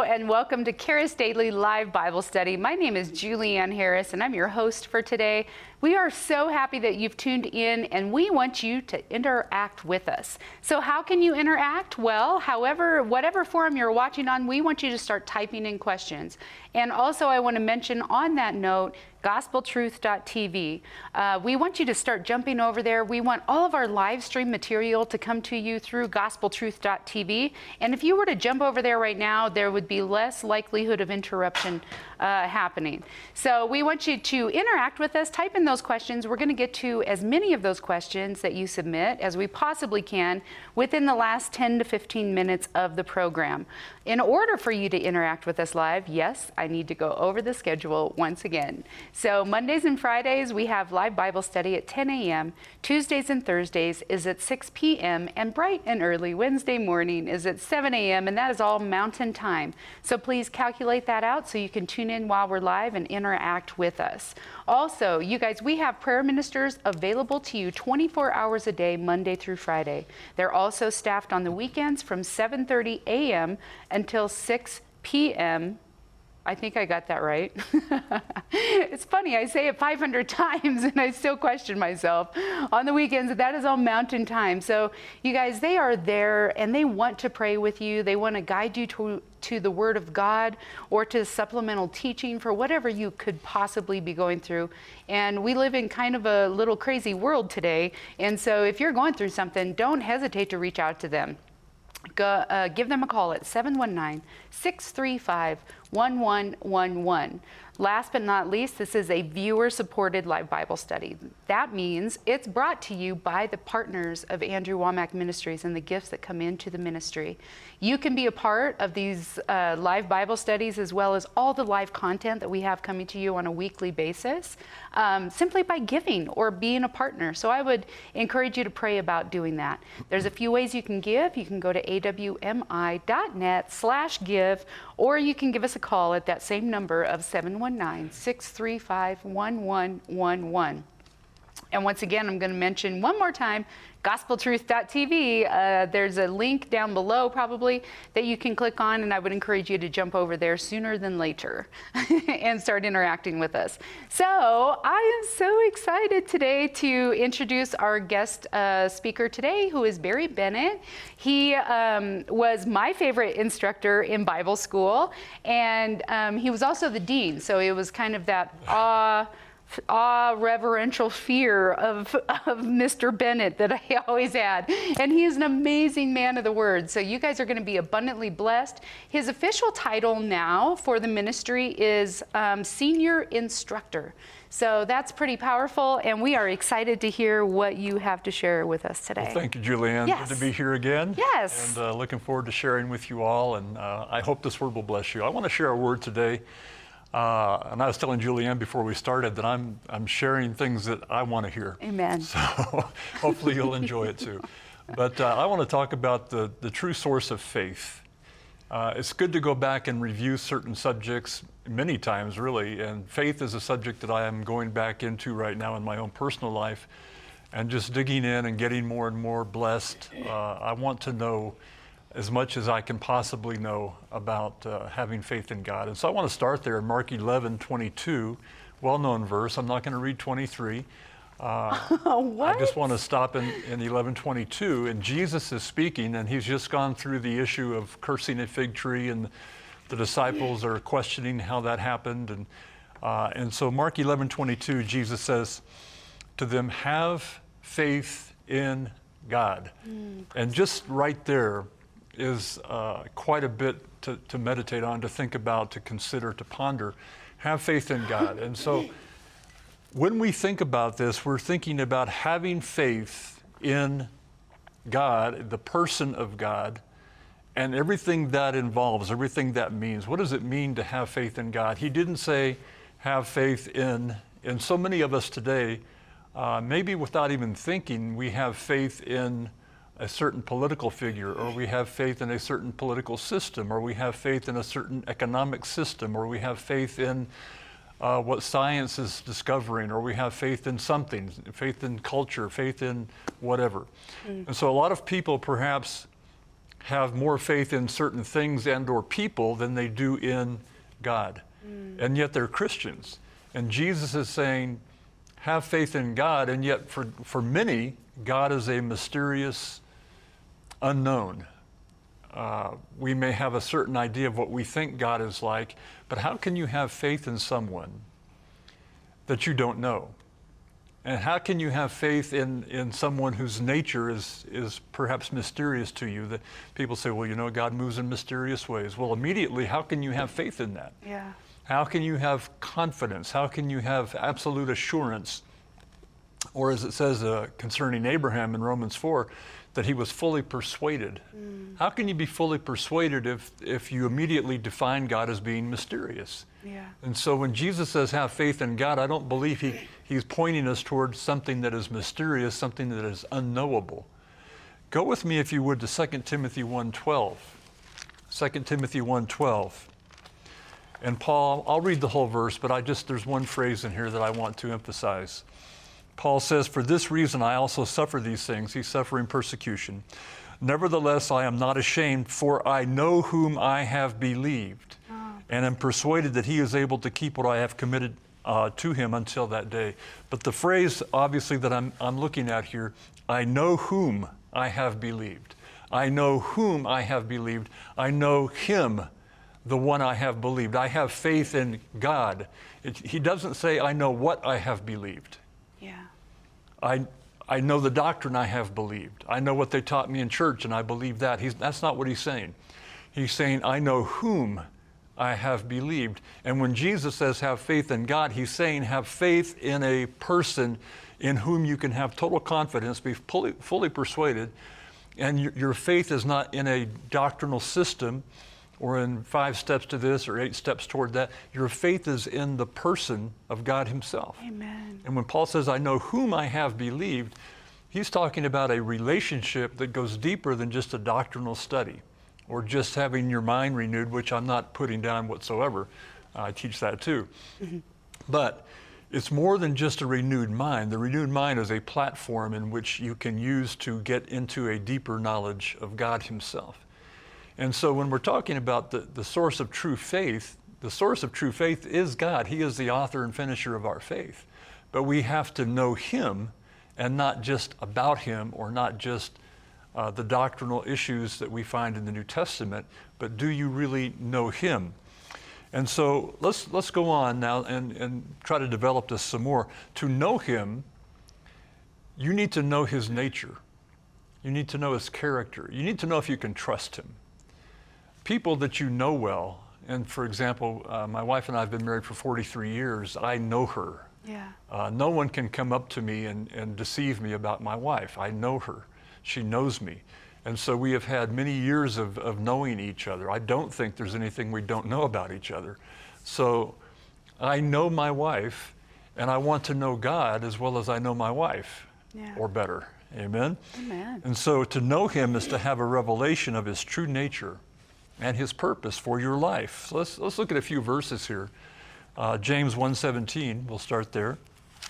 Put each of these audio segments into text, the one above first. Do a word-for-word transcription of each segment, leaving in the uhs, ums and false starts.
and welcome to Charis Daily Live Bible Study. My name is Julianne Harris, and I'm your host for today. We are so happy that you've tuned in, and we want you to interact with us. So how can you interact? Well, however, whatever forum you're watching on, we want you to start typing in questions. And also, I want to mention on that note, gospel truth dot t v. Uh, we want you to start jumping over there. We want all of our live stream material to come to you through gospel truth dot t v. And if you were to jump over there right now, there would be less likelihood of interruption uh, happening. So we want you to interact with us, type in those questions. We're going to get to as many of those questions that you submit as we possibly can within the last ten to fifteen minutes of the program. In order for you to interact with us live, yes, I need to go over the schedule once again. So Mondays and Fridays, we have live Bible study at ten a m Tuesdays and Thursdays is at six p m and bright and early Wednesday morning is at seven a m and that is all Mountain Time. So please calculate that out so you can tune in while we're live and interact with us. Also, you guys, we have prayer ministers available to you twenty-four hours a day, Monday through Friday. They're also staffed on the weekends from seven thirty a m until six p m I think I got that right. It's funny, I say it five hundred times and I still question myself. On the weekends, that is all Mountain Time. So you guys, they are there and they want to pray with you. They want to guide you to, to the Word of God or to supplemental teaching for whatever you could possibly be going through. And we live in kind of a little crazy world today. And so if you're going through something, don't hesitate to reach out to them. Go, uh, give them a call at seven one nine, six three five, one one one one. Last but not least, this is a viewer-supported live Bible study. That means it's brought to you by the partners of Andrew Wommack Ministries and the gifts that come into the ministry. You can be a part of these uh, live Bible studies as well as all the live content that we have coming to you on a weekly basis um, simply by giving or being a partner. So I would encourage you to pray about doing that. There's a few ways you can give. You can go to a w m i dot net slash give, or you can give us a call at that same number of seven one nine, six three five, one one one one. And once again, I'm going to mention one more time, gospel truth dot t v. Uh, there's a link down below probably that you can click on, and I would encourage you to jump over there sooner than later and start interacting with us. So I am so excited today to introduce our guest uh, speaker today, who is Barry Bennett. He um, was my favorite instructor in Bible school, and um, he was also the dean, so it was kind of that awe, awe, reverential fear of, of Mister Bennett that I always had. And he is an amazing man of the word. So you guys are going to be abundantly blessed. His official title now for the ministry is um, Senior Instructor. So that's pretty powerful, and we are excited to hear what you have to share with us today. Well, thank you, Julianne. Yes. Good to be here again. Yes. And uh, looking forward to sharing with you all, and uh, I hope this word will bless you. I want to share a word today. Uh, and I was telling Julianne before we started that I'm I'm sharing things that I want to hear. Amen. So hopefully you'll enjoy it too. But uh, I want to talk about the, the true source of faith. Uh, it's good to go back and review certain subjects many times, really. And faith is a subject that I am going back into right now in my own personal life and just digging in and getting more and more blessed. Uh, I want to know as much as I can possibly know about uh, having faith in God. And so I want to start there in Mark eleven twenty-two, well-known verse. I'm not going to read twenty-three. Uh, what? I just want to stop in, in eleven twenty-two, and Jesus is speaking, and he's just gone through the issue of cursing a fig tree, and the disciples are questioning how that happened. And, uh, and so Mark eleven twenty-two, Jesus says to them, have faith in God. Mm, and just right there is uh, quite a bit to, to meditate on, to think about, to consider, to ponder. Have faith in God. And so when we think about this, we're thinking about having faith in God, the person of God, and everything that involves, everything that means. What does it mean to have faith in God? He didn't say have faith in, and so many of us today, uh, maybe without even thinking, we have faith in a certain political figure, or we have faith in a certain political system, or we have faith in a certain economic system, or we have faith in uh, what science is discovering, or we have faith in something, faith in culture, faith in whatever. Mm. And so a lot of people perhaps have more faith in certain things and or people than they do in God. Mm. And yet they're Christians. And Jesus is saying, have faith in God, and yet for, for many, God is a mysterious unknown. Uh, we may have a certain idea of what we think God is like, but how can you have faith in someone that you don't know? And how can you have faith in, in someone whose nature is, is perhaps mysterious to you? That people say, well, you know, God moves in mysterious ways. Well, immediately, how can you have faith in that? Yeah. How can you have confidence? How can you have absolute assurance? Or as it says uh, concerning Abraham in Romans four, that he was fully persuaded. Mm. How can you be fully persuaded if, if you immediately define God as being mysterious? Yeah. And so when Jesus says have faith in God, I don't believe he, he's pointing us towards something that is mysterious, something that is unknowable. Go with me, if you would, to Second Timothy one twelve. Second Timothy one twelve. And Paul, I'll read the whole verse, but I just, there's one phrase in here that I want to emphasize. Paul says, for this reason I also suffer these things. He's suffering persecution. Nevertheless, I am not ashamed, for I know whom I have believed, oh. and am persuaded that he is able to keep what I have committed uh, to him until that day. But the phrase, obviously, that I'm, I'm looking at here, I know whom I have believed. I know whom I have believed. I know him, the one I have believed. I have faith in God. It, he doesn't say, I know what I have believed. Yeah. I, I know the doctrine I have believed. I know what they taught me in church, and I believe that. He's, that's not what he's saying. He's saying, I know whom I have believed. And when Jesus says have faith in God, he's saying have faith in a person in whom you can have total confidence, be fully, fully persuaded, and your, your faith is not in a doctrinal system or in five steps to this or eight steps toward that. Your faith is in the person of God himself. Amen. And when Paul says, I know whom I have believed, he's talking about a relationship that goes deeper than just a doctrinal study or just having your mind renewed, which I'm not putting down whatsoever. Uh, I teach that too. Mm-hmm. But it's more than just a renewed mind. The renewed mind is a platform in which you can use to get into a deeper knowledge of God himself. And so when we're talking about the, the source of true faith, the source of true faith is God. He is the author and finisher of our faith. But we have to know him and not just about him or not just uh, the doctrinal issues that we find in the New Testament, but do you really know him? And so let's, let's go on now and, and try to develop this some more. To know him, you need to know his nature. You need to know his character. You need to know if you can trust him. People that you know well, and for example, uh, my wife and I have been married for forty-three years. I know her. Yeah. Uh, no one can come up to me and, and deceive me about my wife. I know her. She knows me. And so we have had many years of, of knowing each other. I don't think there's anything we don't know about each other. So I know my wife, and I want to know God as well as I know my wife, yeah. or better. Amen? Amen. And so to know him is to have a revelation of his true nature and his purpose for your life. So let's, let's look at a few verses here. Uh, James one seventeen, we'll start there.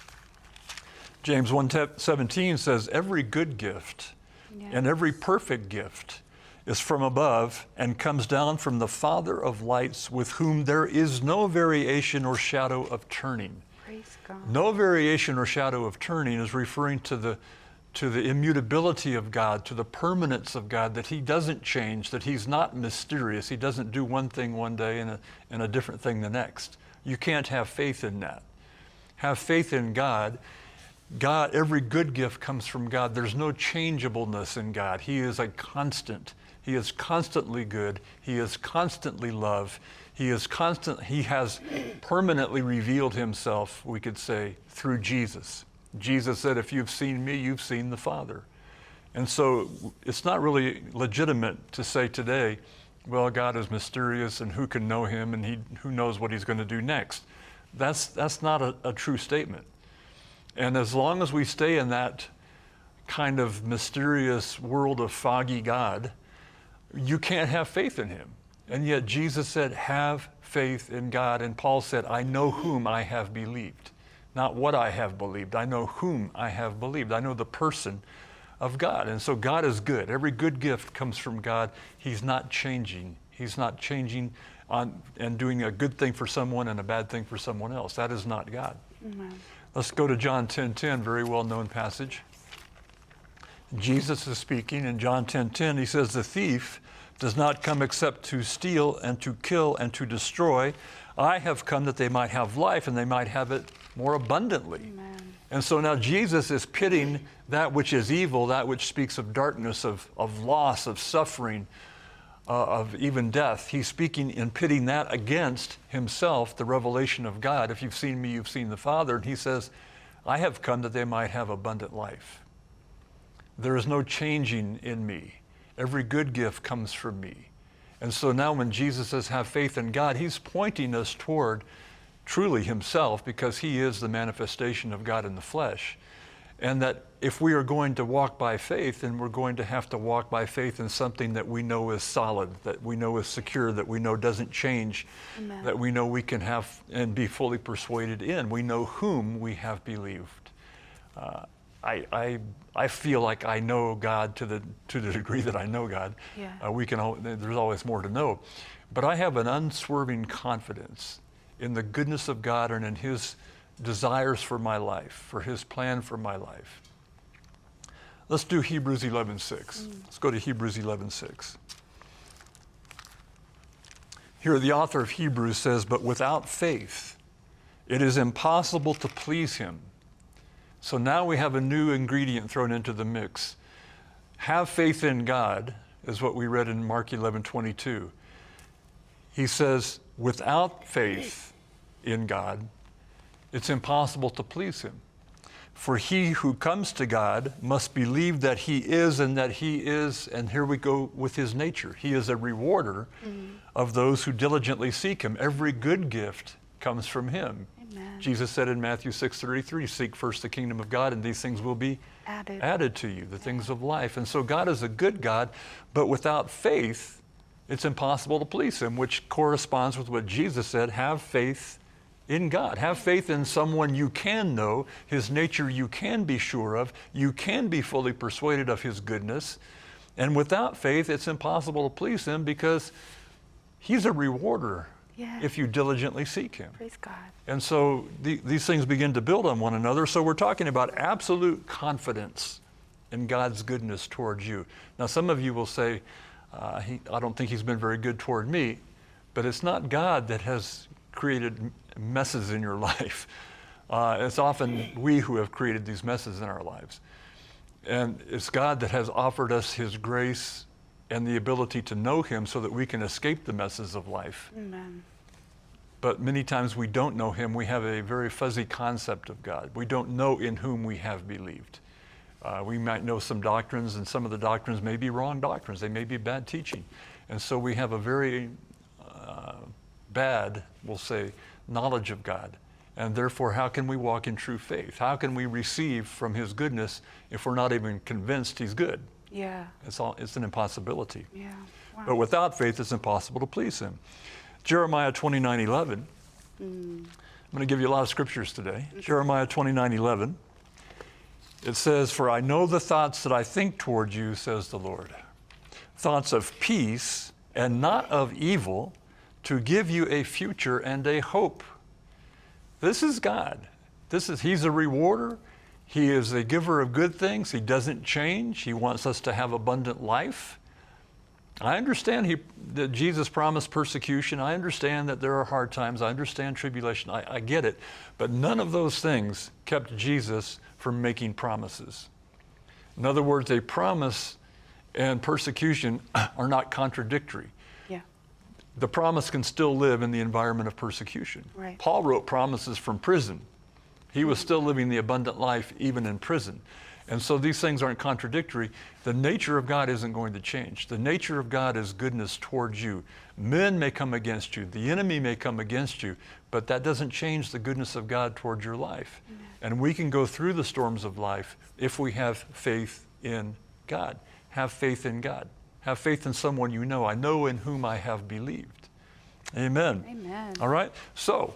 James one seventeen says, every good gift yes. and every perfect gift is from above and comes down from the Father of lights, with whom there is no variation or shadow of turning. Praise God. No variation or shadow of turning is referring to the to the immutability of God, to the permanence of God, that he doesn't change, that he's not mysterious. He doesn't do one thing one day and a, and a different thing the next. You can't have faith in that. Have faith in God. God, every good gift comes from God. There's no changeableness in God. He is a constant. He is constantly good. He is constantly love. He is constant. He has permanently revealed himself, we could say, through Jesus. Jesus said, if you've seen me, you've seen the Father. And so it's not really legitimate to say today, well, God is mysterious and who can know him and he, who knows what he's going to do next. That's, that's not a, a true statement. And as long as we stay in that kind of mysterious world of foggy God, you can't have faith in him. And yet Jesus said, have faith in God. And Paul said, I know whom I have believed. Not what I have believed. I know whom I have believed. I know the person of God. And so God is good. Every good gift comes from God. He's not changing. He's not changing on and doing a good thing for someone and a bad thing for someone else. That is not God. Amen. Let's go to John ten ten, very well-known passage. Jesus is speaking in John ten ten. He says, "The thief does not come except to steal and to kill and to destroy. I have come that they might have life and they might have it more abundantly." Amen. And so now Jesus is pitting that which is evil, that which speaks of darkness, of, of loss, of suffering, uh, of even death. He's speaking and pitting that against himself, the revelation of God. If you've seen me, you've seen the Father. And he says, "I have come that they might have abundant life. There is no changing in me. Every good gift comes from me." And so now when Jesus says, "Have faith in God," he's pointing us toward truly himself, because he is the manifestation of God in the flesh. And that if we are going to walk by faith, then we're going to have to walk by faith in something that we know is solid, that we know is secure, that we know doesn't change, Amen. that we know we can have and be fully persuaded in. We know whom we have believed. Uh, I, I, I feel like I know God to the, to the degree that I know God. Yeah. Uh, we can, al- there's always more to know. But I have an unswerving confidence in the goodness of God and in his desires for my life, for his plan for my life. Let's do Hebrews eleven six. Mm. Let's go to Hebrews eleven six. Here the author of Hebrews says, "But without faith, it is impossible to please him." So now we have a new ingredient thrown into the mix. Have faith in God is what we read in Mark eleven twenty-two. He says, without faith in God, it's impossible to please him. For he who comes to God must believe that he is and that he is, and here we go with his nature. He is a rewarder mm-hmm. of those who diligently seek him. Every good gift comes from him. Amen. Jesus said in Matthew six thirty-three, "Seek first the kingdom of God, and these things will be added, added to you," the things of life. And so God is a good God, but without faith, it's impossible to please him, which corresponds with what Jesus said, have faith in God. Have faith in someone you can know, his nature you can be sure of, you can be fully persuaded of his goodness. And without faith, it's impossible to please him because he's a rewarder yeah. if you diligently seek him. Praise God. And so the, these things begin to build on one another. So we're talking about absolute confidence in God's goodness towards you. Now, some of you will say, uh, he, I don't think he's been very good toward me, but it's not God that has created messes in your life. Uh, it's often we who have created these messes in our lives. And it's God that has offered us his grace and the ability to know him so that we can escape the messes of life. Amen. But many times we don't know him. We have a very fuzzy concept of God. We don't know in whom we have believed. Uh, we might know some doctrines, and some of the doctrines may be wrong doctrines. They may be bad teaching. And so we have a very uh, bad, we'll say, knowledge of God. And therefore, how can we walk in true faith? How can we receive from his goodness if we're not even convinced he's good? Yeah. It's all, it's an impossibility. Yeah. Wow. But without faith, it's impossible to please him. Jeremiah twenty-nine eleven. Mm. I'm going to give you a lot of scriptures today. Jeremiah twenty-nine eleven. It says, "For I know the thoughts that I think toward you, says the Lord. Thoughts of peace and not of evil, to give you a future and a hope." This is God. This is, he's a rewarder. He is a giver of good things. He doesn't change. He wants us to have abundant life. I understand he, that Jesus promised persecution. I understand that there are hard times. I understand tribulation. I, I get it. But none of those things kept Jesus from making promises. In other words, a promise and persecution are not contradictory. Yeah. The promise can still live in the environment of persecution. Right. Paul wrote promises from prison. He was still living the abundant life even in prison. And so these things aren't contradictory. The nature of God isn't going to change. The nature of God is goodness towards you. Men may come against you. The enemy may come against you, but that doesn't change the goodness of God towards your life. Amen. And we can go through the storms of life if we have faith in God. Have faith in God. Have faith in someone you know. I know in whom I have believed. Amen. Amen. All right. So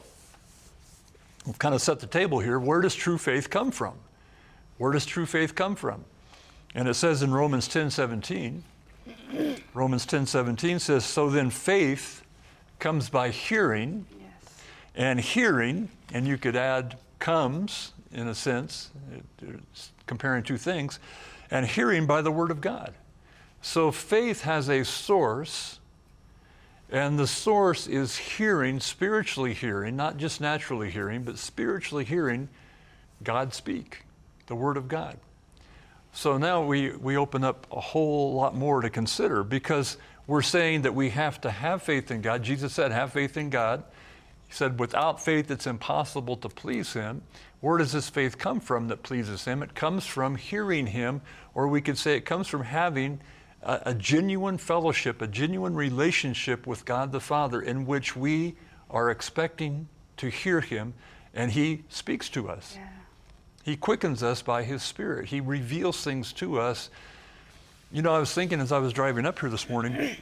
we've kind of set the table here. Where does true faith come from? Where does true faith come from? And it says in Romans ten seventeen, Romans ten seventeen says, so then faith comes by hearing, Yes. and hearing, and you could add comes in a sense, it's comparing two things, and hearing by the word of God. So faith has a source, and the source is hearing, spiritually hearing, not just naturally hearing, but spiritually hearing God speak, the word of God. So now we, we open up a whole lot more to consider, because we're saying that we have to have faith in God. Jesus said, have faith in God. He said, without faith, it's impossible to please him. Where does this faith come from that pleases him? It comes from hearing him, or we could say it comes from having a, a genuine fellowship, a genuine relationship with God the Father, in which we are expecting to hear him, and he speaks to us. Yeah. He quickens us by his Spirit. He reveals things to us. You know, I was thinking as I was driving up here this morning,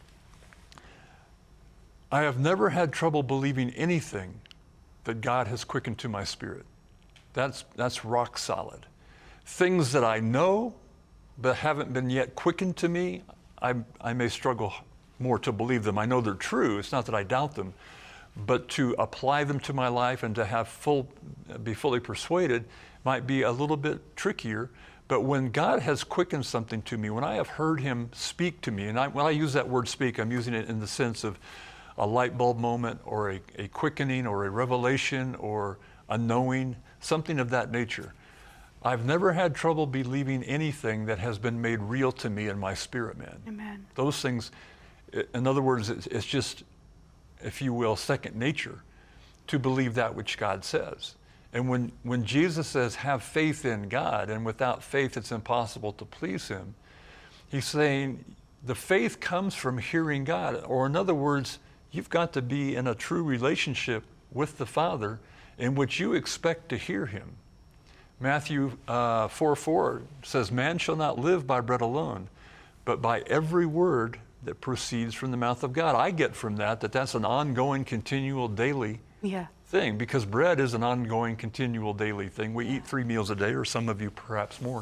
I have never had trouble believing anything that God has quickened to my spirit. That's, that's rock solid. Things that I know but haven't been yet quickened to me, I, I may struggle more to believe them. I know they're true. It's not that I doubt them. But to apply them to my life and to have full, be fully persuaded might be a little bit trickier. But when God has quickened something to me, when I have heard him speak to me, and I, when I use that word speak, I'm using it in the sense of a light bulb moment, or a, a quickening, or a revelation, or a knowing, something of that nature. I've never had trouble believing anything that has been made real to me in my spirit, man. Amen. Those things, in other words, it's, it's just, if you will, second nature to believe that which God says. And when, when Jesus says, have faith in God, and without faith it's impossible to please him, he's saying the faith comes from hearing God. Or in other words, you've got to be in a true relationship with the Father in which you expect to hear him. Matthew uh, four four says, man shall not live by bread alone, but by every word that proceeds from the mouth of God. I get from that that that's an ongoing, continual, daily Yeah. thing, because bread is an ongoing, continual, daily thing. We eat three meals a day, or some of you perhaps more.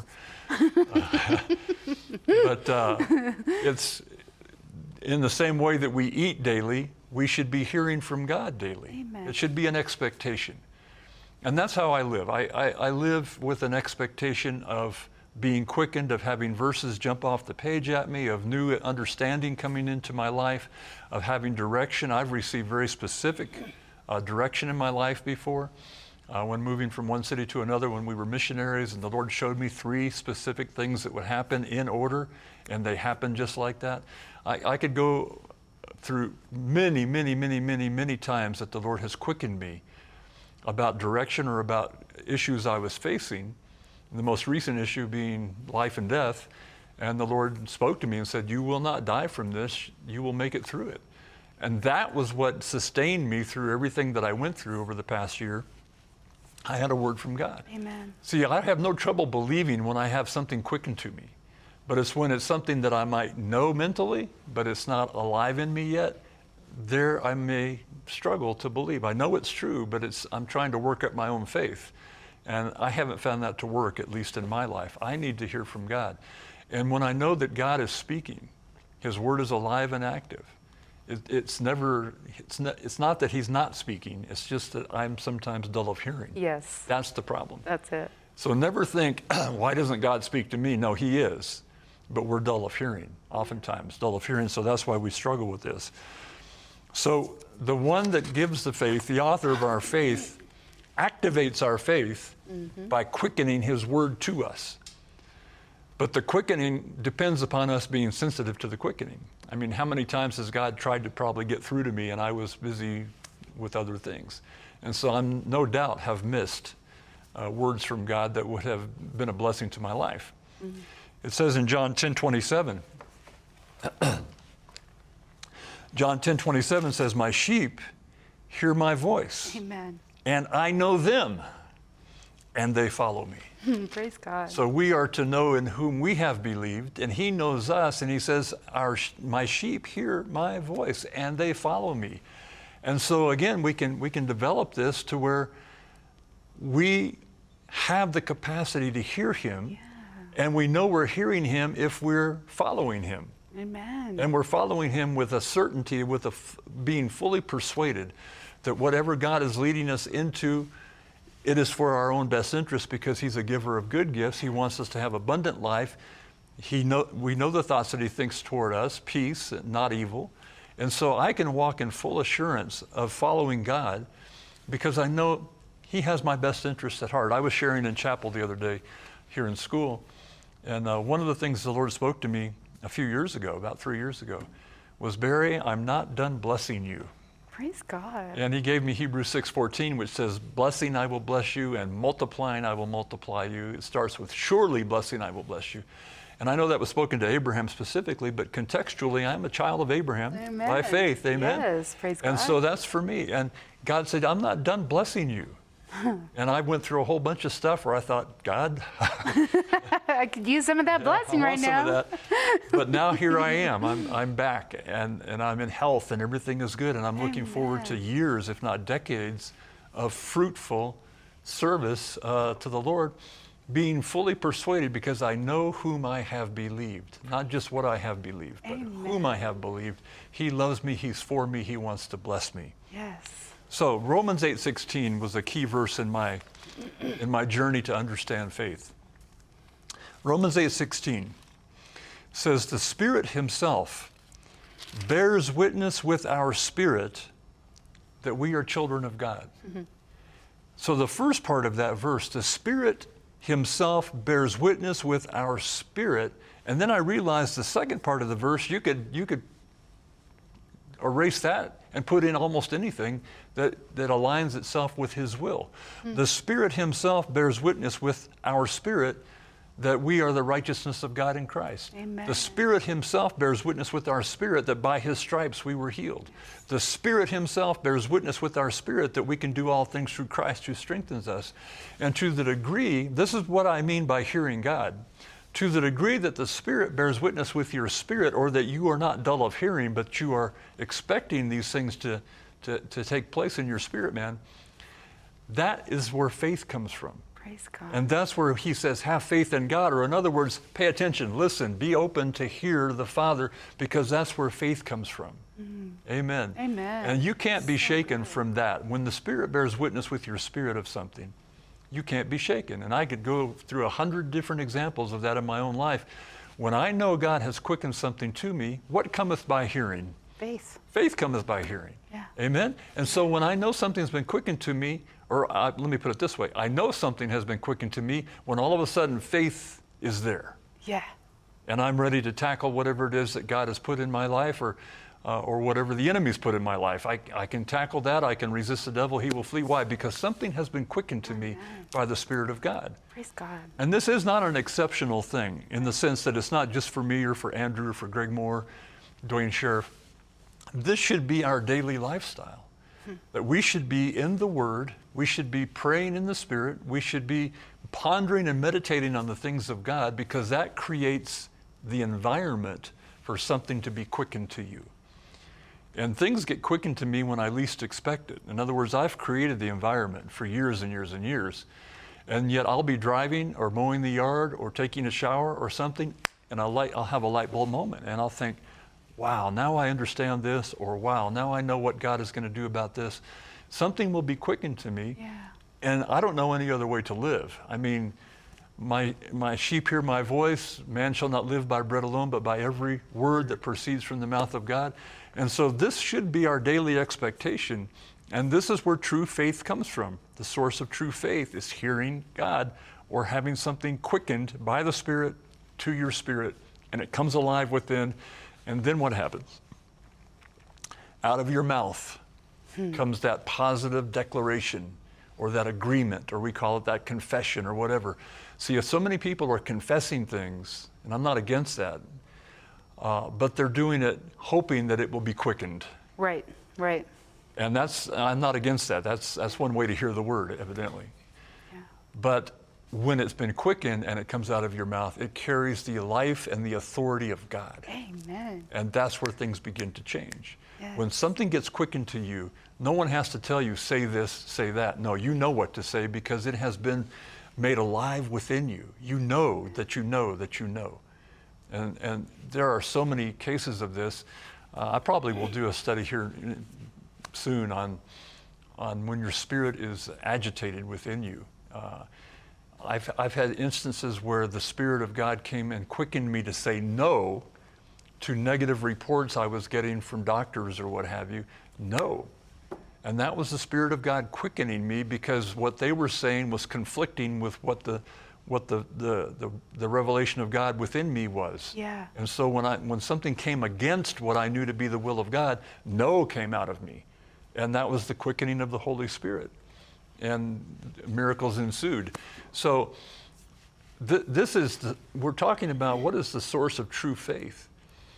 uh, but uh, it's in the same way that we eat daily, we should be hearing from God daily. Amen. It should be an expectation. And that's how I live. I, I, I live with an expectation of being quickened, of having verses jump off the page at me, of new understanding coming into my life, of having direction. I've received very specific uh, direction in my life before. Uh, when moving from one city to another, when we were missionaries, and the Lord showed me three specific things that would happen in order, and they happened just like that. I, I could go through many, many, many, many, many times that the Lord has quickened me about direction or about issues I was facing. The most recent issue being life and death. And the Lord spoke to me and said, you will not die from this, you will make it through it. And that was what sustained me through everything that I went through over the past year. I had a word from God. Amen. See, I have no trouble believing when I have something quickened to me. But it's when it's something that I might know mentally, but it's not alive in me yet, there I may struggle to believe. I know it's true, but it's I'm trying to work up my own faith. And I haven't found that to work, at least in my life. I need to hear from God. And when I know that God is speaking, his word is alive and active. It, it's never, it's not, it's not that he's not speaking, it's just that I'm sometimes dull of hearing. Yes. That's the problem. That's it. So never think, why doesn't God speak to me? No, he is. But we're dull of hearing, oftentimes, dull of hearing. So that's why we struggle with this. So the one that gives the faith, the author of our faith, activates our faith mm-hmm. by quickening his word to us. But the quickening depends upon us being sensitive to the quickening. I mean, how many times has God tried to probably get through to me and I was busy with other things? And so I'm no doubt have missed uh, words from God that would have been a blessing to my life. Mm-hmm. It says in John ten twenty-seven, John ten twenty-seven says, my sheep hear my voice. Amen. And I know them, and they follow me. Praise God. So we are to know in whom we have believed, and he knows us, and he says, Our, my sheep hear my voice, and they follow me. And so again, we can, we can develop this to where we have the capacity to hear him, yeah. And we know we're hearing him if we're following him. Amen. And we're following him with a certainty, with a f- being fully persuaded that whatever God is leading us into, it is for our own best interest, because he's a giver of good gifts. He wants us to have abundant life. He know, we know the thoughts that he thinks toward us, peace, not evil. And so I can walk in full assurance of following God because I know he has my best interest at heart. I was sharing in chapel the other day here in school, and uh, one of the things the Lord spoke to me a few years ago, about three years ago, was, Barry, I'm not done blessing you. Praise God. And he gave me Hebrews six fourteen, which says, blessing I will bless you, and multiplying I will multiply you. It starts with, surely blessing I will bless you. And I know that was spoken to Abraham specifically, but contextually, I'm a child of Abraham. Amen. By faith, amen? Yes, praise God. And so that's for me. And God said, I'm not done blessing you. And I went through a whole bunch of stuff where I thought, God, I could use some of that yeah, blessing I right want now. some of that. But now here I am. I'm, I'm back, and, and I'm in health, and everything is good. And I'm looking Amen. forward to years, if not decades, of fruitful service uh, to the Lord, being fully persuaded because I know whom I have believed. Not just what I have believed, but Amen. whom I have believed. He loves me. He's for me. He wants to bless me. Yes. So Romans eight sixteen was a key verse in my in my journey to understand faith. Romans eight sixteen says, the Spirit himself bears witness with our spirit that we are children of God. Mm-hmm. So the first part of that verse, the Spirit himself bears witness with our spirit. And then I realized the second part of the verse, you could you could erase that and put in almost anything that, that aligns itself with his will. Mm-hmm. The Spirit himself bears witness with our spirit that we are the righteousness of God in Christ. Amen. The Spirit himself bears witness with our spirit that by his stripes we were healed. The Spirit himself bears witness with our spirit that we can do all things through Christ who strengthens us. And to the degree, this is what I mean by hearing God, to the degree that the Spirit bears witness with your spirit, or that you are not dull of hearing, but you are expecting these things to, to, to take place in your spirit, man, that is where faith comes from. Praise God. And that's where he says, have faith in God, or in other words, pay attention, listen, be open to hear the Father, because that's where faith comes from. Mm. Amen. Amen. And you can't be shaken from that. When the Spirit bears witness with your spirit of something, you can't be shaken. And I could go through a hundred different examples of that in my own life. When I know God has quickened something to me, what cometh by hearing? Faith. Faith cometh by hearing. Yeah. Amen? And so when I know something's been quickened to me, or uh, let me put it this way, I know something has been quickened to me when all of a sudden faith is there. Yeah. And I'm ready to tackle whatever it is that God has put in my life, or uh, or whatever the enemy's put in my life. I, I can tackle that. I can resist the devil. He will flee. Why? Because something has been quickened to me by the Spirit of God. Praise God. And this is not an exceptional thing in the sense that it's not just for me or for Andrew or for Greg Moore, Dwayne Sheriff. This should be our daily lifestyle. Hmm. That we should be in the Word. We should be praying in the Spirit. We should be pondering and meditating on the things of God, because that creates the environment for something to be quickened to you. And things get quickened to me when I least expect it. In other words, I've created the environment for years and years and years. And yet I'll be driving or mowing the yard or taking a shower or something, and I'll, light, I'll have a light bulb moment. And I'll think, wow, now I understand this, or wow, now I know what God is going to do about this. Something will be quickened to me. Yeah. And I don't know any other way to live. I mean, my, my sheep hear my voice. Man shall not live by bread alone, but by every word that proceeds from the mouth of God. And so this should be our daily expectation. And this is where true faith comes from. The source of true faith is hearing God, or having something quickened by the Spirit to your spirit, and it comes alive within. And then what happens? Out of your mouth hmm. comes that positive declaration, or that agreement, or we call it that confession, or whatever. See, if so many people are confessing things, and I'm not against that, uh, but they're doing it hoping that it will be quickened. Right, right. And that's, I'm not against that. That's, that's one way to hear the word, evidently. Yeah. But when it's been quickened and it comes out of your mouth, it carries the life and the authority of God. Amen. And that's where things begin to change. Yes. When something gets quickened to you, no one has to tell you, say this, say that. No, you know what to say, because it has been made alive within you. You know that you know that you know. And, and there are so many cases of this. Uh, I probably will do a study here soon on, on when your spirit is agitated within you. Uh, I've, I've had instances where the Spirit of God came and quickened me to say no to negative reports I was getting from doctors or what have you. No. And that was the Spirit of God quickening me, because what they were saying was conflicting with what the what the the the, the revelation of God within me was. Yeah. And so when I when something came against what I knew to be the will of God, no came out of me. And that was the quickening of the Holy Spirit. And miracles ensued. So th- this is the, we're talking about what is the source of true faith.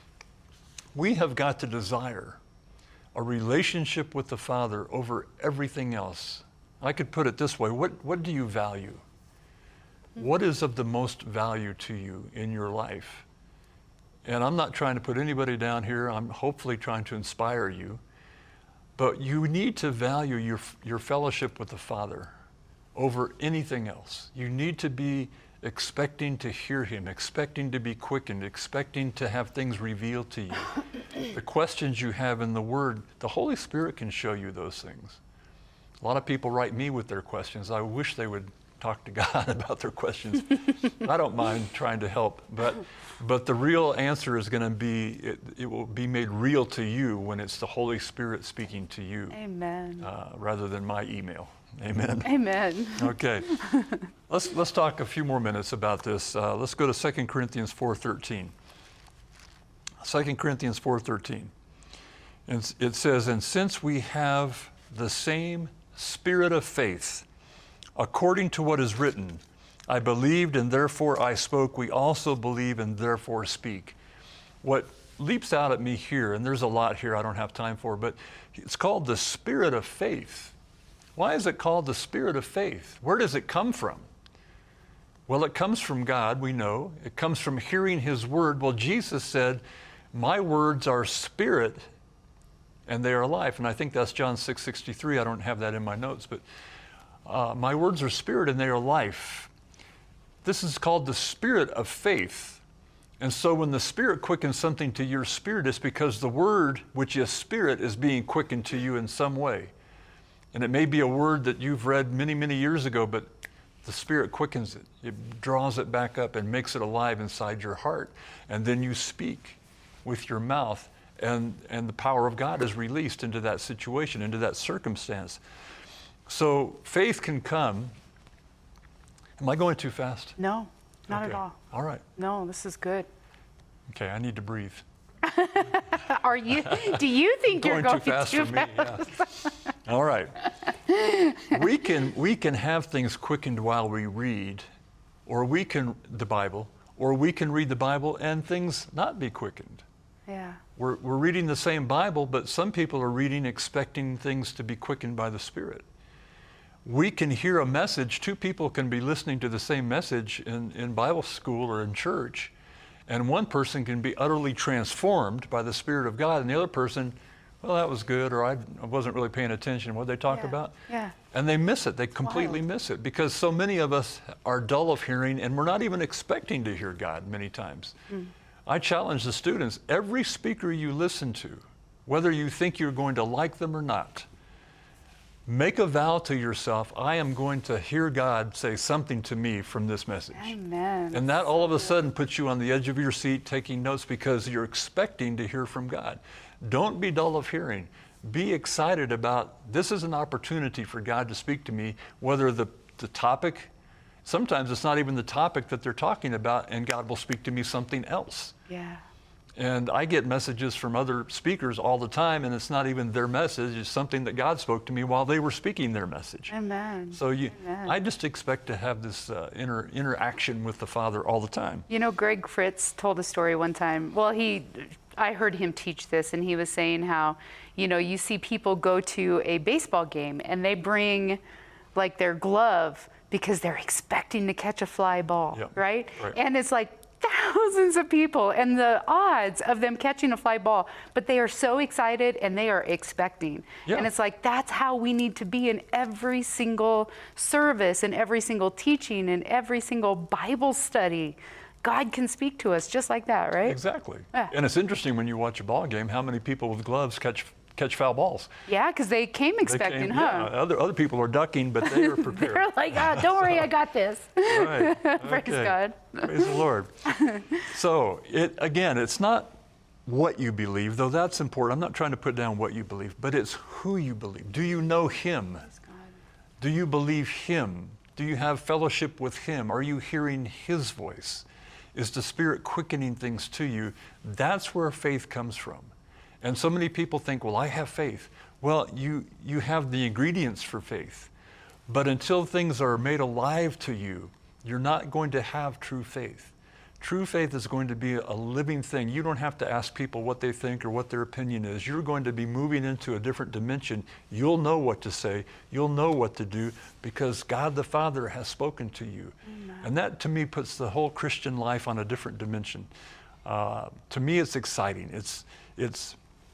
We have got to desire a relationship with the Father over everything else. I could put it this way: what what do you value? What is of the most value to you in your life? And I'm not trying to put anybody down here. I'm hopefully trying to inspire you. But you need to value your, your fellowship with the Father over anything else. You need to be expecting to hear Him, expecting to be quickened, expecting to have things revealed to you. The questions you have in the Word, the Holy Spirit can show you those things. A lot of people write me with their questions. I wish they would talk to God about their questions. I don't mind trying to help, but but the real answer is going to be, it, it will be made real to you when it's the Holy Spirit speaking to you. Amen. Uh, rather than my email. Amen. Amen. Okay. Let's let's talk a few more minutes about this. Uh, let's go to Second Corinthians four thirteen. Second Corinthians four thirteen. And it says, "And since we have the same spirit of faith, according to what is written, I believed and therefore I spoke. We also believe and therefore speak." What leaps out at me here, and there's a lot here I don't have time for, but it's called the spirit of faith. Why is it called the spirit of faith? Where does it come from? Well, it comes from God, we know. It comes from hearing His word. Well, Jesus said, "My words are spirit and they are life." And I think that's John six sixty-three. I don't have that in my notes, but Uh, my words are spirit and they are life. This is called the spirit of faith. And so when the Spirit quickens something to your spirit, it's because the word, which is spirit, is being quickened to you in some way. And it may be a word that you've read many, many years ago, but the Spirit quickens it. It draws it back up and makes it alive inside your heart. And then you speak with your mouth, and, and the power of God is released into that situation, into that circumstance. So faith can come. Am I going too fast? No, not Okay. at all. All right. No, this is good. Okay, I need to breathe. Are you? Do you think you're Going going too fast too for me. fast? Yeah. All right. We can we can have things quickened while we read, or we can the Bible, or we can read the Bible and things not be quickened. Yeah. We're we're reading the same Bible, but some people are reading expecting things to be quickened by the Spirit. We can hear a message. Two people can be listening to the same message in, in Bible school or in church, and one person can be utterly transformed by the Spirit of God, and the other person, well, that was good, or I, I wasn't really paying attention. What they talked Yeah. about? Yeah. And they miss it. They completely Wild. miss it, because so many of us are dull of hearing, and we're not even expecting to hear God many times. Mm. I challenge the students, every speaker you listen to, whether you think you're going to like them or not, make a vow to yourself, I am going to hear God say something to me from this message. Amen. And that all of a sudden puts you on the edge of your seat taking notes, because you're expecting to hear from God. Don't be dull of hearing. Be excited about, this is an opportunity for God to speak to me, whether the, the topic, sometimes it's not even the topic that they're talking about, and God will speak to me something else. Yeah. And I get messages from other speakers all the time, and it's not even their message. It's something that God spoke to me while they were speaking their message. Amen. So you, Amen. I just expect to have this uh, inter, interaction with the Father all the time. You know, Greg Fritz told a story one time. Well, he, I heard him teach this, and he was saying how, you know, you see people go to a baseball game, and they bring, like, their glove because they're expecting to catch a fly ball, Yep. right? Right. And it's like, thousands of people and the odds of them catching a fly ball, but they are so excited and they are expecting. Yeah. And it's like, that's how we need to be in every single service and every single teaching and every single Bible study. God can speak to us just like that, right? Exactly. Yeah. And it's interesting when you watch a ball game, how many people with gloves catch catch foul balls. Yeah, because they came expecting, They came, huh? Yeah, other, other people are ducking, but they are prepared. They're like, oh, don't worry, I got this. Right. Praise Okay. God. Praise the Lord. So, it again, it's not what you believe, though that's important. I'm not trying to put down what you believe, but it's who you believe. Do you know Him? Do you believe Him? Do you have fellowship with Him? Are you hearing His voice? Is the Spirit quickening things to you? That's where faith comes from. And so many people think, well, I have faith. Well, you, you have the ingredients for faith. But until things are made alive to you, you're not going to have true faith. True faith is going to be a living thing. You don't have to ask people what they think or what their opinion is. You're going to be moving into a different dimension. You'll know what to say. You'll know what to do because God the Father has spoken to you. Amen. And that, to me, puts the whole Christian life on a different dimension. Uh, to me, it's exciting. It's, it's,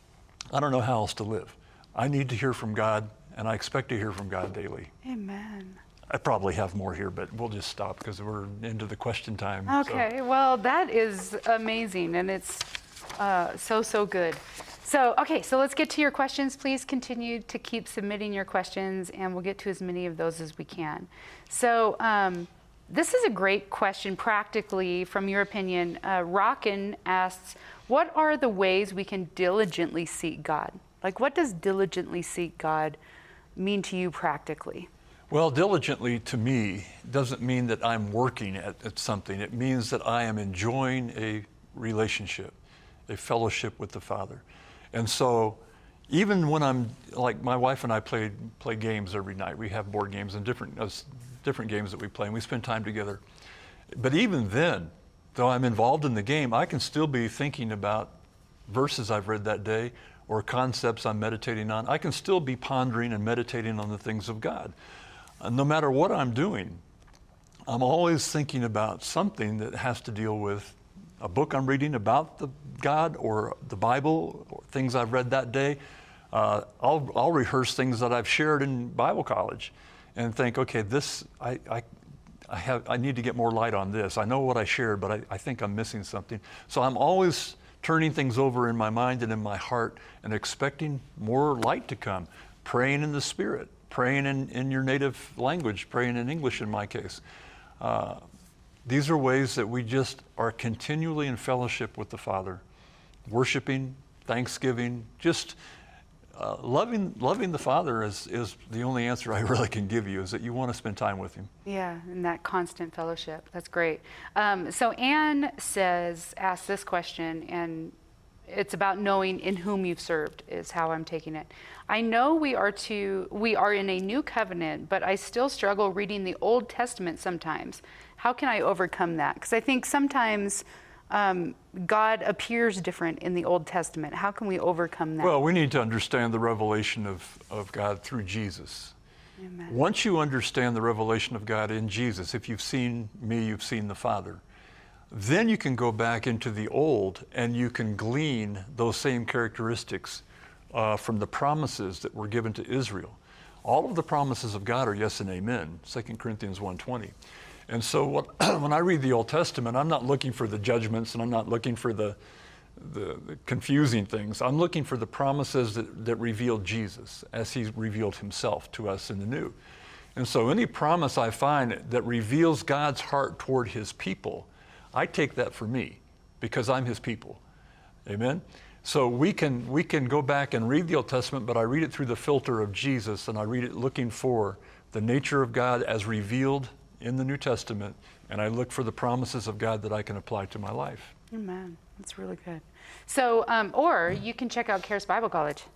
I don't know how else to live. I need to hear from God, and I expect to hear from God daily. Amen. I probably have more here, but we'll just stop because we're into the question time. Okay, so. Well, that is amazing, and it's uh, so, so good. So, okay, so let's get to your questions. Please continue to keep submitting your questions, and we'll get to as many of those as we can. So, um, this is a great question, practically, from your opinion. Uh, Rockin asks, what are the ways we can diligently seek God? Like, what does diligently seek God mean to you practically? Well, diligently to me doesn't mean that I'm working at, at something. It means that I am enjoying a relationship, a fellowship with the Father. And so even when I'm, like my wife and I play, play games every night. We have board games and different, uh, different games that we play, and we spend time together. But even then, though I'm involved in the game, I can still be thinking about verses I've read that day or concepts I'm meditating on. I can still be pondering and meditating on the things of God. Uh, no matter what I'm doing, I'm always thinking about something that has to deal with a book I'm reading about the God or the Bible or things I've read that day. Uh, I'll, I'll rehearse things that I've shared in Bible college and think, okay, this, I, I, I, have, I need to get more light on this. I know what I shared, but I, I think I'm missing something. So I'm always turning things over in my mind and in my heart and expecting more light to come, praying in the Spirit, praying in, in your native language, praying in English in my case. Uh, these are ways that we just are continually in fellowship with the Father, worshiping, thanksgiving, just uh, loving loving the Father is, is the only answer I really can give you, is that you want to spend time with Him. Yeah, and that constant fellowship. That's great. Um, so Anne says, asks this question, and it's about knowing in whom you've served is how I'm taking it. I know we are to we are in a new covenant, but I still struggle reading the Old Testament sometimes. How can I overcome that? Because I think sometimes um, God appears different in the Old Testament. How can we overcome that? Well, we need to understand the revelation of, of God through Jesus. Amen. Once you understand the revelation of God in Jesus, if you've seen me, you've seen the Father, then you can go back into the Old and you can glean those same characteristics uh, from the promises that were given to Israel. All of the promises of God are yes and amen, Second Corinthians one twenty. And so what, when I read the Old Testament, I'm not looking for the judgments and I'm not looking for the, the, the confusing things. I'm looking for the promises that, that reveal Jesus as He revealed Himself to us in the New. And so any promise I find that reveals God's heart toward His people, I take that for me because I'm His people. Amen? So we can, we can go back and read the Old Testament, but I read it through the filter of Jesus, and I read it looking for the nature of God as revealed in the New Testament, and I look for the promises of God that I can apply to my life. Amen. That's really good. So, um, or you can check out Charis Bible College.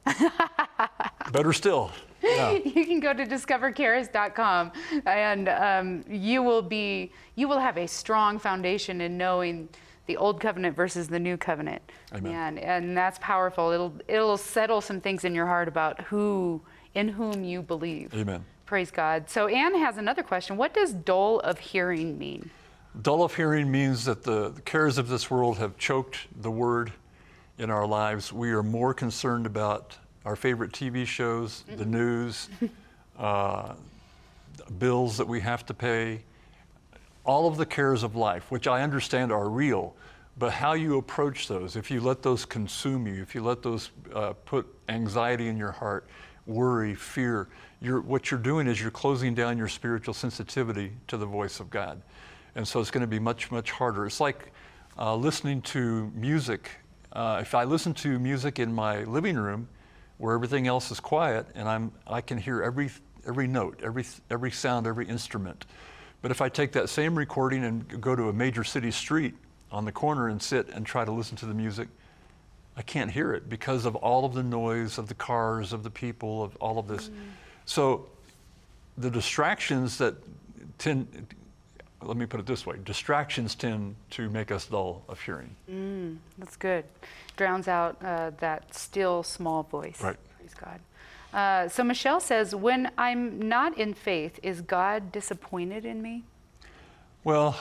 Better still. Yeah. You can go to discover charis dot com, and um, you will be you will have a strong foundation in knowing the Old Covenant versus the New Covenant. Amen. And and that's powerful. It'll it'll settle some things in your heart about who in whom you believe. Amen. Praise God. So Anne has another question. What does dull of hearing mean? Dull of hearing means that the, the cares of this world have choked the word in our lives. We are more concerned about our favorite T V shows, the news, uh, bills that we have to pay, all of the cares of life, which I understand are real, but how you approach those, if you let those consume you, if you let those uh, put anxiety in your heart, worry, fear, you're, what you're doing is you're closing down your spiritual sensitivity to the voice of God. And so it's going to be much, much harder. It's like uh, listening to music. Uh, if I listen to music in my living room where everything else is quiet and I'm, I can hear every, every note, every, every sound, every instrument. But if I take that same recording and go to a major city street on the corner and sit and try to listen to the music, I can't hear it because of all of the noise of the cars, of the people, of all of this. Mm. So the distractions that tend, let me put it this way, distractions tend to make us dull of hearing. Mm, that's good. Drowns out uh, that still small voice. Right. Praise God. Uh, so Michelle says, when I'm not in faith, is God disappointed in me? Well,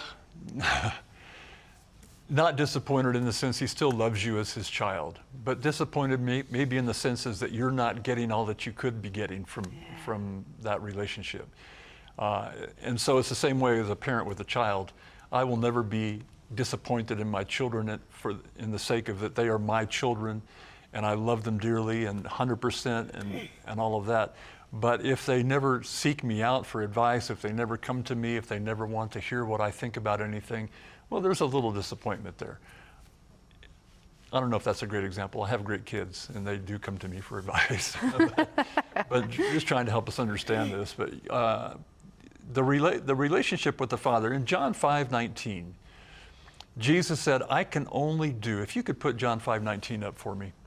not disappointed in the sense he still loves you as his child, but disappointed may, maybe in the senses that you're not getting all that you could be getting from, yeah. from that relationship. Uh, and so it's the same way as a parent with a child. I will never be disappointed in my children for, in the sake of that they are my children and I love them dearly and one hundred percent and, and all of that. But if they never seek me out for advice, if they never come to me, if they never want to hear what I think about anything, well, there's a little disappointment there. I don't know if that's a great example. I have great kids, and they do come to me for advice. but, but just trying to help us understand this. But uh, the, rela- the relationship with the Father, in John five nineteen, Jesus said, I can only do, if you could put John five nineteen up for me.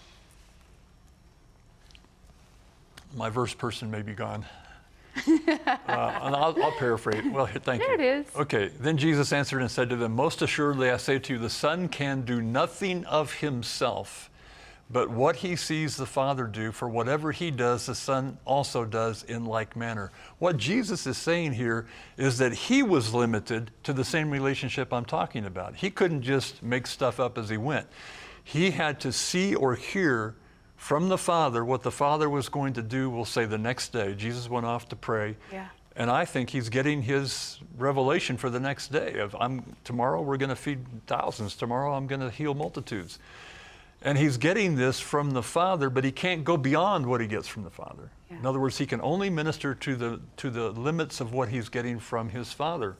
My verse person may be gone. uh, and I'll, I'll paraphrase. Well, here, thank there you. There it is. Okay. Then Jesus answered and said to them, most assuredly I say to you, the Son can do nothing of himself, but what he sees the Father do, for whatever he does, the Son also does in like manner. What Jesus is saying here is that he was limited to the same relationship I'm talking about. He couldn't just make stuff up as he went. He had to see or hear from the Father what the Father was going to do, we'll say the next day. Jesus went off to pray. Yeah. And I think he's getting his revelation for the next day of I'm tomorrow we're going to feed thousands. Tomorrow I'm going to heal multitudes. And he's getting this from the Father, but he can't go beyond what he gets from the Father. Yeah. In other words, he can only minister to the to the limits of what he's getting from his Father.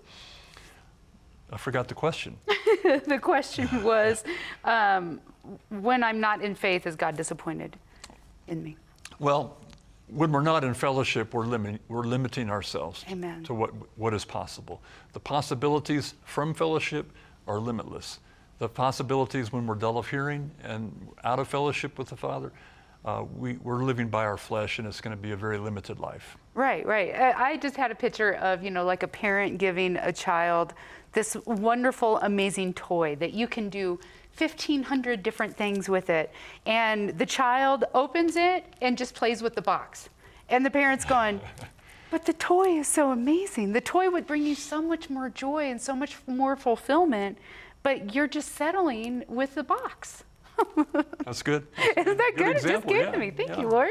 I forgot the question. The question was, um, when I'm not in faith, is God disappointed in me? Well, when we're not in fellowship, we're, limit, we're limiting ourselves Amen. to what, what is possible. The possibilities from fellowship are limitless. The possibilities when we're dull of hearing and out of fellowship with the Father, uh, we, we're living by our flesh, and it's going to be a very limited life. Right, right. I, I just had a picture of, you know, like a parent giving a child this wonderful, amazing toy that you can do fifteen hundred different things with it. And the child opens it and just plays with the box. And the parent's going, but the toy is so amazing. The toy would bring you so much more joy and so much more fulfillment, but you're just settling with the box. That's good. That's Isn't that good? good It just came yeah. to me. Thank yeah. you, Lord.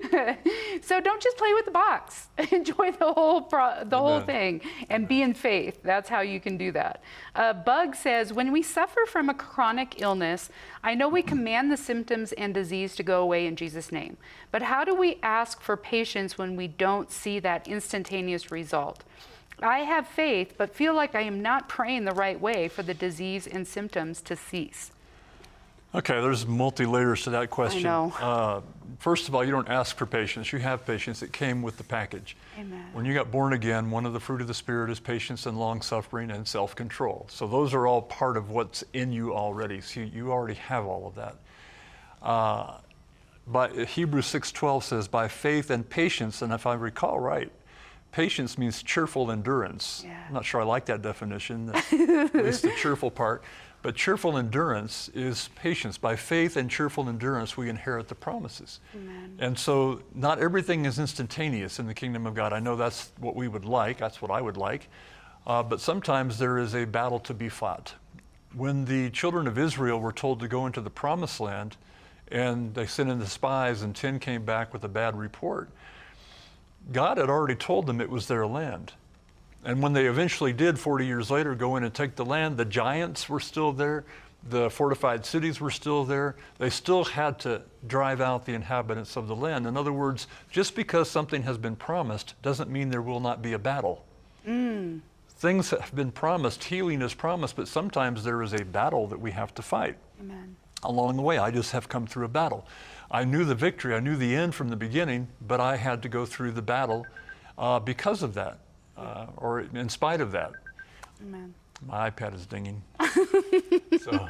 So don't just play with the box. Enjoy the whole pro- the Amen. whole thing and be in faith. That's how you can do that. Uh, Bug says, when we suffer from a chronic illness, I know we command the symptoms and disease to go away in Jesus' name. But how do we ask for patience when we don't see that instantaneous result? I have faith, but feel like I am not praying the right way for the disease and symptoms to cease. Okay, there's multi-layers to that question. I know. Uh, first of all, you don't ask for patience. You have patience. It came with the package. Amen. When you got born again, one of the fruit of the Spirit is patience and long-suffering and self-control. So those are all part of what's in you already. So you already have all of that. Uh, but Hebrews six twelve says, by faith and patience, and if I recall right, patience means cheerful endurance. Yeah. I'm not sure I like that definition, at least the cheerful part. But cheerful endurance is patience. By faith and cheerful endurance, we inherit the promises. Amen. And so not everything is instantaneous in the kingdom of God. I know that's what we would like. That's what I would like. uh, but sometimes there is a battle to be fought. When the children of Israel were told to go into the promised land, and they sent in the spies and ten came back with a bad report, God had already told them it was their land. And when they eventually did, forty years later, go in and take the land, the giants were still there, the fortified cities were still there. They still had to drive out the inhabitants of the land. In other words, just because something has been promised doesn't mean there will not be a battle. Mm. Things have been promised, healing is promised, but sometimes there is a battle that we have to fight. Amen. Along the way, I just have come through a battle. I knew the victory, I knew the end from the beginning, but I had to go through the battle uh, because of that, uh, or in spite of that. Amen. My iPad is dinging, so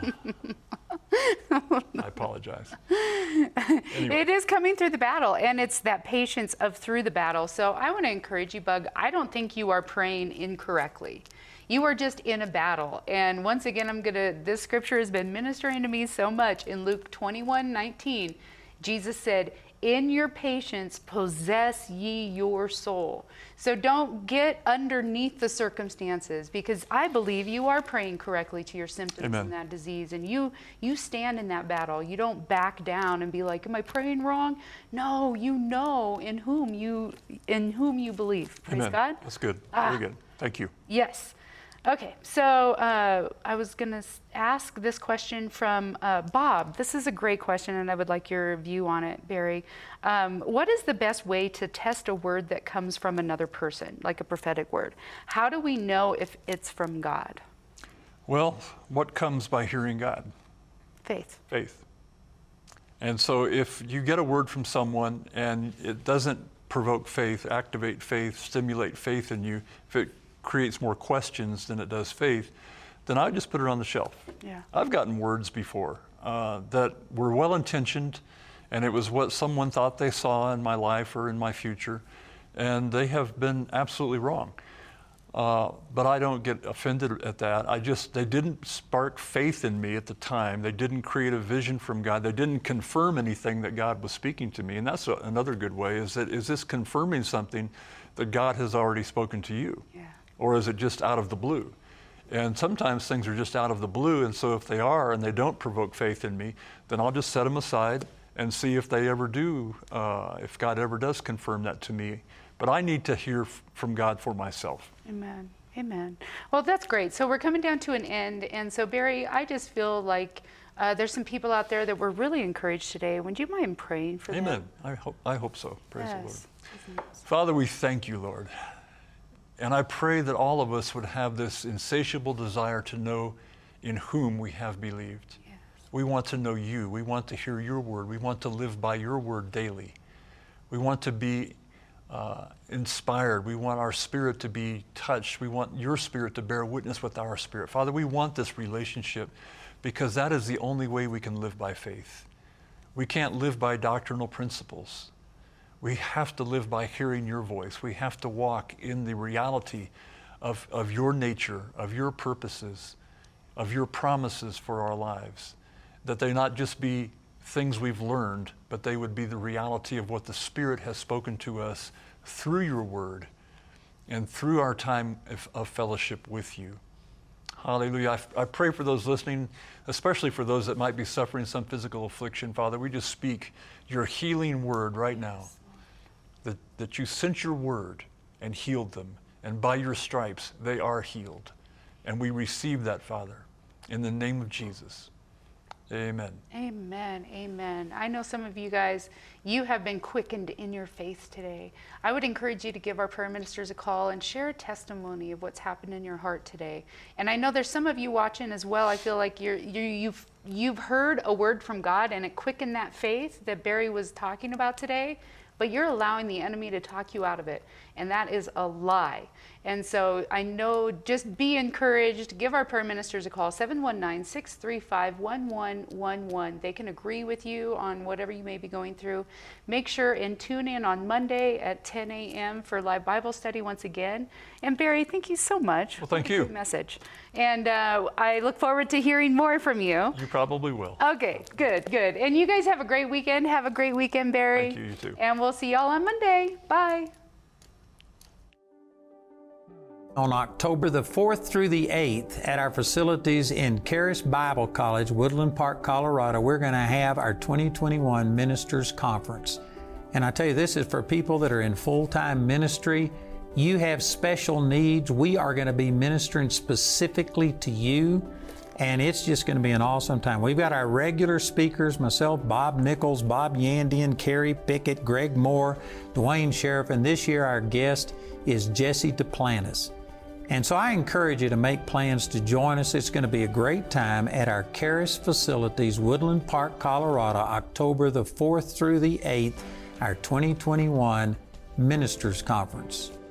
I apologize. Anyway. It is coming through the battle, and it's that patience of through the battle. So I want to encourage you, Bug. I don't think you are praying incorrectly. You are just in a battle. And once again, I'm going to, this scripture has been ministering to me so much. In Luke twenty-one nineteen, Jesus said, in your patience, possess ye your soul. So don't get underneath the circumstances, because I believe you are praying correctly to your symptoms Amen. and that disease. And you, you stand in that battle. You don't back down and be like, am I praying wrong? No, you know in whom you, in whom you believe. Praise Amen. God. That's good. Ah. Very good. Thank you. Yes. Okay, so uh, I was going to ask this question from uh, Bob. This is a great question, and I would like your view on it, Barry. Um, what is the best way to test a word that comes from another person, like a prophetic word? How do we know if it's from God? Well, what comes by hearing God? Faith. Faith. And so if you get a word from someone and it doesn't provoke faith, activate faith, stimulate faith in you, if it creates more questions than it does faith, then I just put it on the shelf. Yeah. I've gotten words before uh, that were well-intentioned, and it was what someone thought they saw in my life or in my future, and they have been absolutely wrong. Uh, but I don't get offended at that. I just, they didn't spark faith in me at the time. They didn't create a vision from God. They didn't confirm anything that God was speaking to me. And that's a, another good way, is that, is this confirming something that God has already spoken to you? Yeah. Or is it just out of the blue? And sometimes things are just out of the blue, and so if they are and they don't provoke faith in me, then I'll just set them aside and see if they ever do, uh, if God ever does confirm that to me. But I need to hear f- from God for myself. Amen. Amen. Well, that's great. So we're coming down to an end. And so, Barry, I just feel like uh, there's some people out there that were really encouraged today. Would you mind praying for them? Amen. I hope, I hope so. Praise Yes. the Lord. Father, we thank you, Lord. And I pray that all of us would have this insatiable desire to know in whom we have believed. Yes. We want to know you. We want to hear your word. We want to live by your word daily. We want to be uh, inspired. We want our spirit to be touched. We want your spirit to bear witness with our spirit. Father, we want this relationship because that is the only way we can live by faith. We can't live by doctrinal principles. We have to live by hearing your voice. We have to walk in the reality of, of your nature, of your purposes, of your promises for our lives. That they not just be things we've learned, but they would be the reality of what the Spirit has spoken to us through your word and through our time of, of fellowship with you. Hallelujah. I, I pray for those listening, especially for those that might be suffering some physical affliction. Father, we just speak your healing word right now. That, that you sent your word and healed them. And by your stripes, they are healed. And we receive that, Father, in the name of Jesus. Amen. Amen. Amen. I know some of you guys, you have been quickened in your faith today. I would encourage you to give our prayer ministers a call and share a testimony of what's happened in your heart today. And I know there's some of you watching as well. I feel like you're, you, you've, you've heard a word from God and it quickened that faith that Barry was talking about today. But you're allowing the enemy to talk you out of it. And that is a lie. And so I know, just be encouraged. Give our prayer ministers a call, seven one nine, six three five, one one one one. They can agree with you on whatever you may be going through. Make sure and tune in on Monday at ten a.m. for live Bible study once again. And Barry, thank you so much. Well, thank for you. the message. And uh, I look forward to hearing more from you. You probably will. Okay, good, good. And you guys have a great weekend. Have a great weekend, Barry. Thank you, you too. And we'll see y'all on Monday. Bye. On October the fourth through the eighth at our facilities in Charis Bible College, Woodland Park, Colorado, we're going to have our twenty twenty-one Ministers Conference. And I tell you, this is for people that are in full-time ministry. You have special needs. We are going to be ministering specifically to you, and it's just going to be an awesome time. We've got our regular speakers, myself, Bob Nichols, Bob Yandian, Carrie Pickett, Greg Moore, Dwayne Sheriff, and this year our guest is Jesse Duplantis. And so I encourage you to make plans to join us. It's going to be a great time at our Charis facilities, Woodland Park, Colorado, October the fourth through the eighth, our twenty twenty-one Ministers Conference.